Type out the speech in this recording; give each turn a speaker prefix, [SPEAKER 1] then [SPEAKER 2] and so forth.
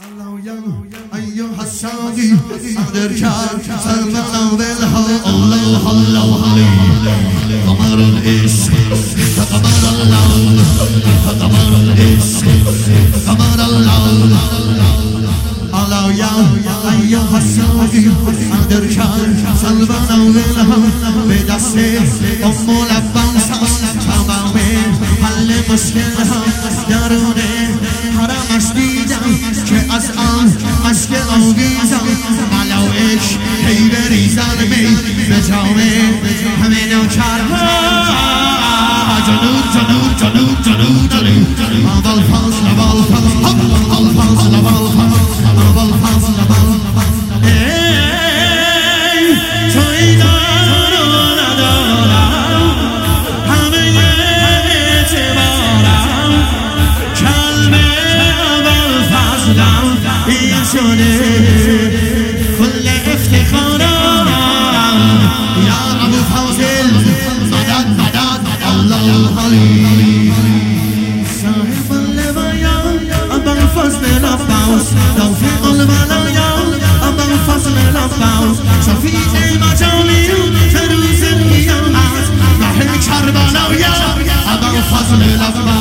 [SPEAKER 1] أيها الساقي أدركان سلمنا بالها الله الله علي قمر العشق قمر الله قمر العشق قمر الله الله يا أيها الساقي أدركان سلمنا بالها بدست أم لبنس تمام حل مشکلها درون حرمش دیدم که از آن عشق آویزم ملائک هی بریزن می به جامه همه نوکرها جنود جنود جنود جنود جنود اول فضل اول فضل اول فضل اول فضل اول فضل اول فضل ای توی دارو ندارم همه اعتبارم کلمه اول فضلم این شده کل افتخارم یا ابو فاضل مدد مدد الله علی صاحب اللوایا ابو فضل العباس توفیق المنایا ابو فضل العباس شفیع مجامی فروز قیامت راه کربلایا ابو فضل العباس